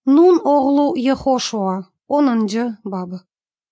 Нун оғлу Ехошуа, 10 бабы.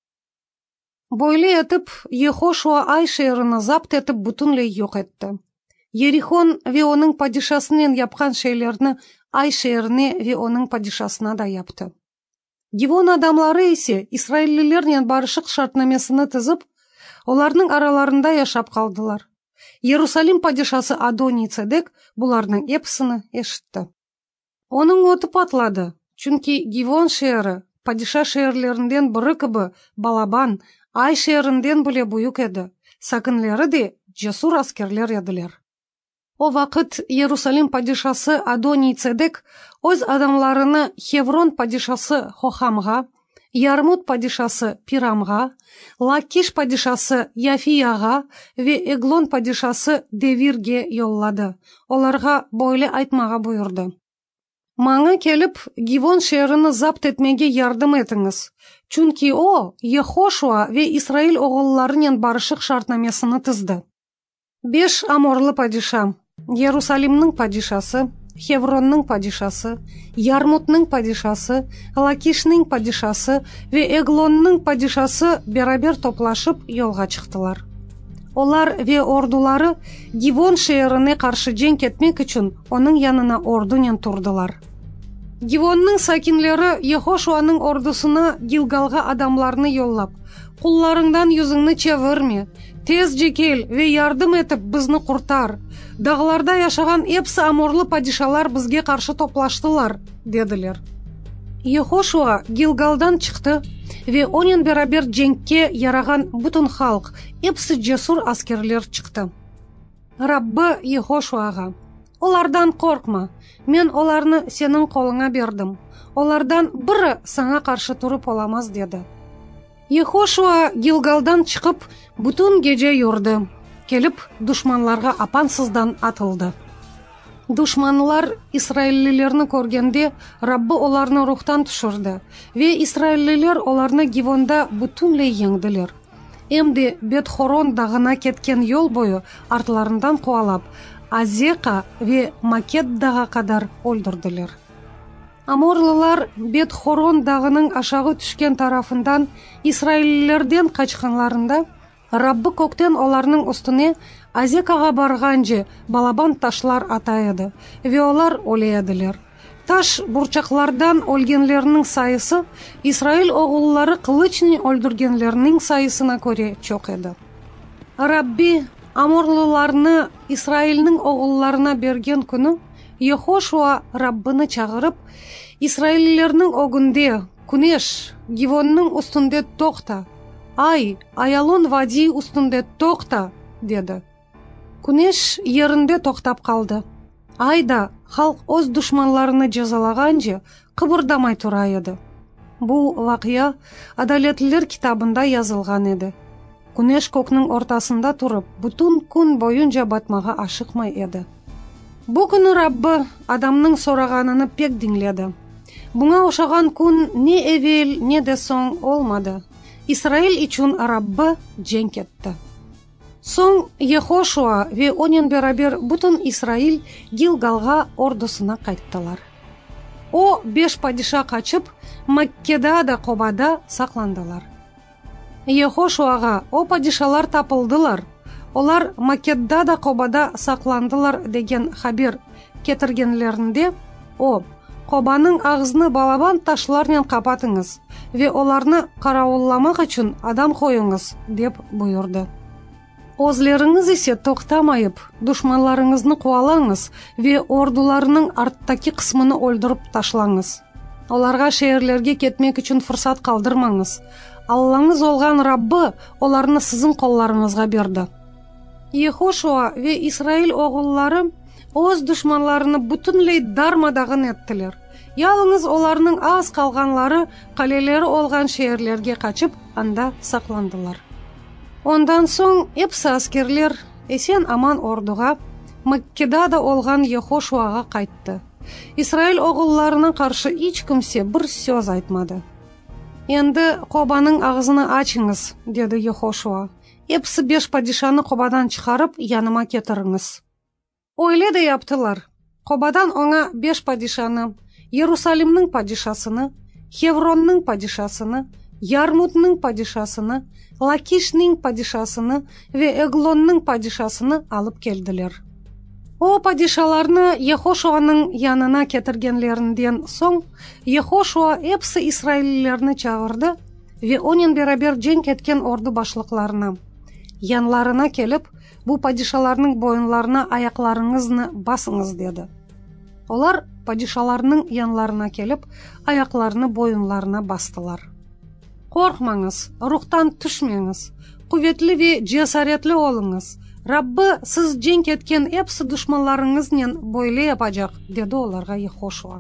Бойлы етіп, Ехошуа Ай шеріні запт етіп бүтінлей yok etті. Ерихон ve оның падишасынан yapқан şeylerini Ай шеріне ve оның падишасына да yaptı. Гивон адамлары ise İsraillilернен барышық шартнамесini тізіп, оларның араларында яшап қалдылар. Иерусалим падишасы Адони Цедек бұларның епсіні ешітті. Оның оты патлады, чүнки Гивон шері падиша шерлерінден бірі кібі Балабан, Ай шерінден біле бұйық еді. Сакынлері де жесур аскерлер еділер. О вақыт Иерусалим падишасы Адони Цедек өз адамларыны Хеврон падишасы Хохамға, Ярмут падишасы Пирамға, Лакиш падишасы Яфияға ve Эглон падишасы Девирге yolлады. Оларға бойлы айтмаға бұйырды. Маңа келіп, Гивон шеріні запт етмеге ярдым етіңіз. Чүнки о, Ехошуа ve Исраил оғылларынан барышық шартнамесini тізді. 5 аморлы падиша, Иерусалимнің падишасы, Хевронның падишасы, Ярмутның падишасы, Лакишның падишасы ve Эглонның падишасы берабер топлашып yolға чықтылар. Олар ve ордулары Гивон шеріне қаршы женк етмек үшін оның янына ордунен тұрдылар. Гивонның сакинлері Ехошуаның ордусына Гилгалға адамларны yolлап, құлларыңдан yüzіңні чеверме, тез жекел ve ярдым етіп бізні құртар. Дағыларда яшаған епсі аморлы падишалар бізге қаршы топлаштылар, деділер. Ехошуа Гилгалдан чықты ve онен берабер женкке яраған бүтін халық, епсі жесур аскерлер чықты. Раббы Ехошуаға: олардан қорқма, мен оларны сенің қолыңа бердім. Олардан бірі саңа қаршы тұрып оламаз, деді. Ехошуа Гилгалдан чықып, бүтін геже юрды. Келіп, душманларға апансыздан атылды. Душманлар Исраиллилерні көргенде Раббы оларны рухтан түшірді. Ve Исраиллилер оларны Гивонда бүтінлей еңділер. Емде Бет-Хорон дағына кеткен yol бойы артларындан қуалап, Азека ve Македдаға қадар өлдірділер. Аморлылар Бет-Хорон дағының ашағы түшкен тарафындан Исраиллилерден қачқанларында Раббы көктен оларның үстіне Азекаға барғанже балабан ташлар атайды, ve олар олеядылер. Таш бурчақлардан өлгенлерінің сайысы Исраил оғыллары қылычны өлдіргенлерінің сайысына көре чоқ еді. Рабби Аморлыларны Исраилның оғылларына берген күні Ехошуа Раббыны чағырып, Исраиллерінің огынде, күнеш, Гивонның үстінде тоқта, Ай, Аялон вади үстінде тоқта, деді. Күнеш ерінде тоқтап қалды. Айда халық өз дұшманларыны жазалағанже қыбырдамай тұра еді. Бұл вақия Адалетлілер китабында yazылған еді. Күнеш көкнің ортасында тұрып, бүтін күн бойынша батмаға ашықмай еді. Бұл күні Раббы адамның сорағаныны пек динледі. Бұңа ошаған күн не evvel, не де соң olmadı. İsrail için Rabbi cenk etti. Son Ехошуа ve onun beraber bütün İsrail Gilgalga ordusuna kayıttılar. O 5 padişah kaçıp Makke'da da Koba'da saklandılar. Ехошуаға o padişalar tapıldılar. Олар Маккеда да Кобада saklandılar деген haber кетіргенлерінде o Кобаның ағызны балабан ташлармен қапатыңыз ve оларны қарауылламақ үшін адам қойыңыз, деп бұйырды. Өзлеріңіз есе тоқтамайып, дұшманларыңызны қуалаңыз ve ордуларының арттаки қысмыны өлдіріп ташлаңыз. Оларға шehirlerге кетмек үшін фұрсат қалдырмаңыз. Аллаңыз олған Раббы оларны сіздің қолларыңызға берді. Ехошуа ve İsrail оғыллары өз дұшманларыны бүтінлей дармадағын еттілер. Ялыңыз оларының аз қалғанлары қалелері олған шehirlerге қачып, анда сақландылар. Ondan соң епсі аскерлер есен аман ордуға Маккедада олған Ехошуаға қайтты. İsrail оғылларына қаршы ешкімсе бір сөз айтмады. Енді Кобаның ағызыны açыңыз, деді Ехошуа. Епсі 5 падишаны Кобадан шығарып, яныма кетіріңіз. Öyle de yaptılar. Koba'dan ona 5 padişanı, Иерусалимның падишасыны, Хевронның падишасыны, Ярмутның падишасыны, Лакишның падишасыны ве Эглонның падишасыны алып келдилер. О падишаларны Йехошуаның янына кетиргенлеринен соң Йехошуа эпсы Исраиллерни чагырды ве онен берабер женг эткен орду башлыкларына. Янларына келип, бу падишаларның боюнларына аякларыңызны басыңыз деди. Олар падишаларның янларына келип, аякларыны боюнларына бастылар. Коркмаңыз, рухтан түшмеңіз, куветли ве жесаретлі олыңыз. Раббы сіз женг еткен эпсы душманларыңызнен бойлей апажак, деди оларга Йехошуа.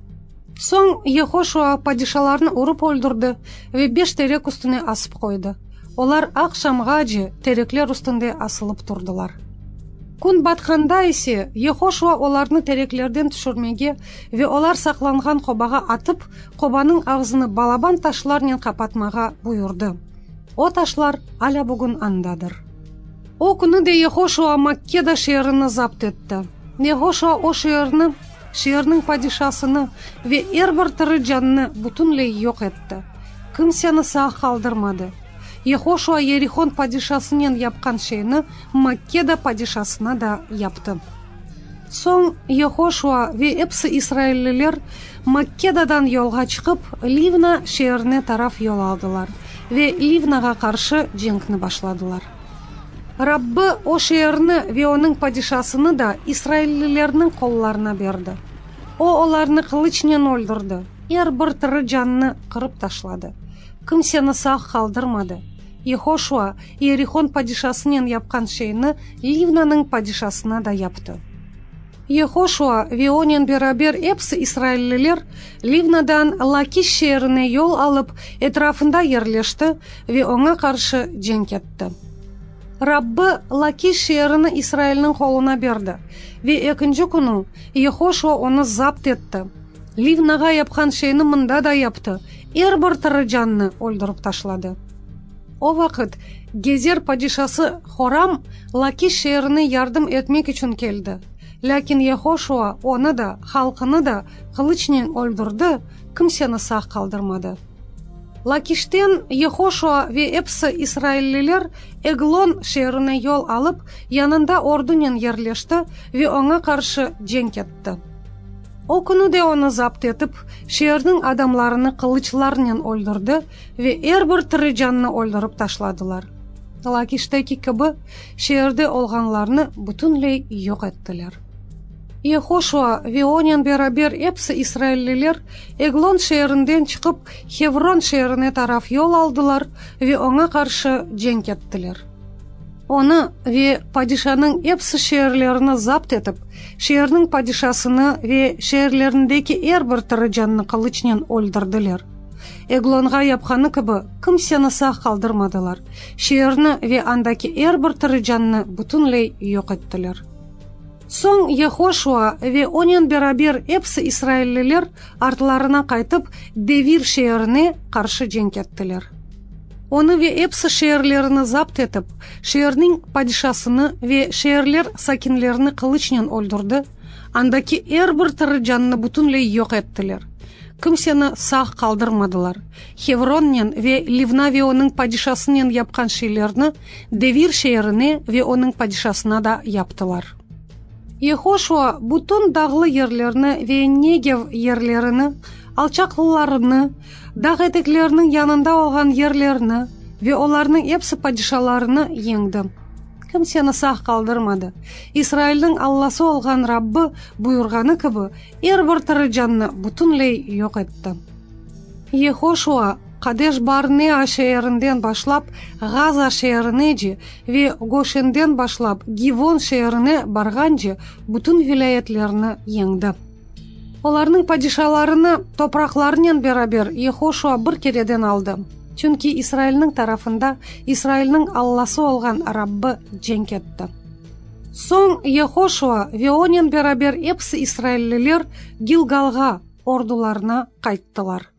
Соң Йехошуа падишаларны уруп өлдүрдү ве 5 терек үстүнө асып койду. Олар акшамга же тереклер үстүндө асылып турдулар. Күн батканда исе Йехошуа оларны тереклерден түшүрмеге ве олар сакланган кобага атып, кобанын агзыны балабан ташларнен капатмага буйурду. О ташлар аля бүгүн андадыр. О күнү де Йехошуа Маккеда шээрини запт этти. Йехошуа о шээрнин падишасыны ве эр бир тирі жанны бүтүнлөй жок этти. Кимсени саа калдырмады. Йехошуа Ерихон падишасынен япкан шейни Маккеда падишасына да япты. Соң Йехошуа ве эпсы Исраиллилер Маккедадан жолга чыгып, Ливна шээрине тараф жол алдылар ве Ливнага каршы жеңкни башладылар. Раббы о шээрни ве онун падишасыны да Исраиллилердин колларына берди. О оларны кылычнен өлдүрдү. Эр бир тирі жанны кырып ташлады. Кимсени саа калдырмады. Йехошуа Ерихон падишасынен япкан шейни Ливнанын падишасына да япты. Йехошуа ве онен берабер эпсы Исраиллилер Ливнадан Лакиш шээрине жол алып, этрафында жерлешти ве оңа каршы женг этти. Раббы Лакиш шээрини Исраилдин колуна берди ве экинчи күнү Йехошуа оны запт этти. Ливнага япкан шейни мында да япты. Эр бир тирі жанны өлдүрүп ташлады. О вакыт Гезер падишасы Хорам Лакиш шээрине жардым этмек үчүн келди. Лакин Йехошуа оны да, халкыны да кылычнен өлдүрдү, кимсени саа калдырмады. Лакиштен Йехошуа ве эпсы Исраиллилер Эглон шээрине жол алып, янында ордунен жерлешти ве оңа каршы женг этти. О күнү де оны запт этип, шээрдин адамларыны кылычларынан өлдүрдү ве эр бир тирі жанны өлдүрүп ташладылар. Лакиштеки кыбы шээрде олганларны бүтүнлөй жок эттилер. Йехошуа ве онен берабер эпсы Исраиллилер Эглон шээринден чыгып Хеврон шээрине тараф жол алдылар ве оңа каршы женг эттилер. Оны ве падишанын эпсы шээрлерини запт этип, шээрнин падишасыны ве шээрлериндеки эр бир тирі жанны кылычнен өлдүрдүлөр. Эглонга япканы кыбы кимсени саа калдырмадылар. Шээрни ве андаки эр бир тирі жанны бүтүнлөй жок эттилер. Соң Йехошуа ве онен берабер эпсы Исраиллилер артларына кайтып Девир шээрине каршы женг эттилер. Оны ве эпсы шээрлерини запт этип, шээрнин падишасыны ве шээрлер сакинлерини кылычнен өлдүрдү, андаки эр бир тирі жанны бүтүнлөй жок эттилер. Кимсени саа калдырмадылар. Хевроннен ве Ливна ве онун падишасынен япкан шейлерни Девир шээрине ве онун падишасына да яптылар. Йехошуа бүтүн даглы жерлерни ве Негев жерлерини, алчаклыларыны, даг этеклеринин янында алган жерлерини ве оларнын эпсы падишаларыны жеңди. Кимсени саа калдырмады. Исраилдин Алласы болгон Раббы буйрганы кыбы эр бир тирі жанны бүтүнлөй жок этти. Йехошуа Кадеш Барнеа шээринден башлап Газа шээрине же ве Гошенден башлап Гивон шээрине барган же бүтүн вилаятлерини жеңди. Оларнын падишаларыны топракларынен берабер Йехошуа бир кереден алды. Чүнки Исраилдин тарафында Исраилдин Алласы болгон Раббы женг этти. Соң Йехошуа ве онен берабер эпсы Исраиллилер Гилгалга ордуларына кайттылар.